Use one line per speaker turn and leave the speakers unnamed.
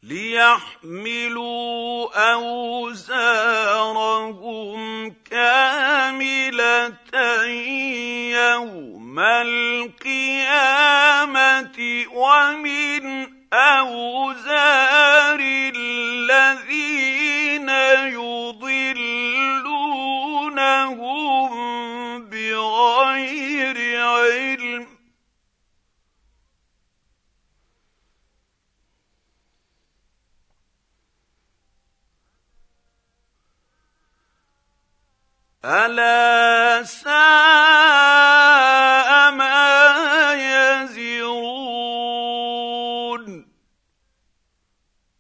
لِيَحْمِلُوا أَوْزَارَهُمْ كَامِلَةً يَوْمَ الْقِيَامَةِ وَمِنْ أَوْزَارِ الَّذِينَ يُضِلُّونَهُم بِغَيْرِ عِلْمٍ ۗ أَلَا